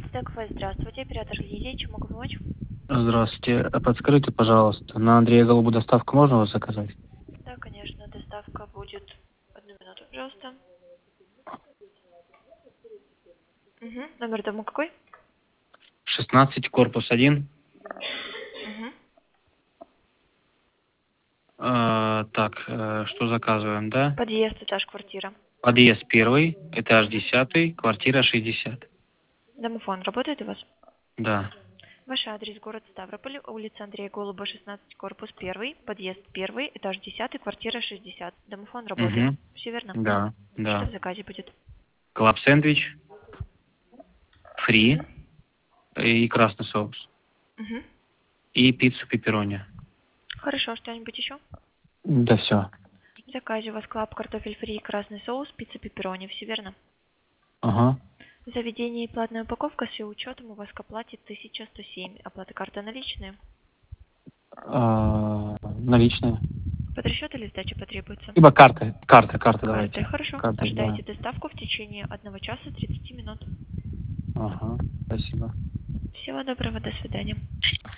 Стекфест, здравствуйте, оператор Лилия, чем могу помочь? Здравствуйте. Подскажите, пожалуйста, на Андрея Голубу доставку можно у вас заказать? Да, конечно, доставка будет. Одну минуту, пожалуйста. Угу. Номер дома какой? 16, корпус 1. Угу. Так, что заказываем, да? Подъезд, этаж, квартира. Подъезд 1, этаж 10, квартира 60. Домофон работает у вас? Да. Ваш адрес: город Ставрополь, улица Андрея Голуба, 16, корпус 1, подъезд 1, этаж 10, квартира 60. Домофон работает. Угу. Все верно? Да, Что да. в заказе будет? Клаб сэндвич, фри Угу. и красный соус. Угу. И пиццу пепперони. Хорошо, что-нибудь еще? Да все. В заказе у вас клаб, картофель фри, красный соус, пицца пепперони. Все верно? Ага. Заведение и платная упаковка с учетом у вас к оплате 1107. Оплата карта наличные. Наличные. Под расчет или сдача потребуется? Либо карта Карты. давайте. Хорошо. Карта, да. Ожидайте доставку в течение 1 часа 30 минут. Ага, спасибо. Всего доброго, до свидания.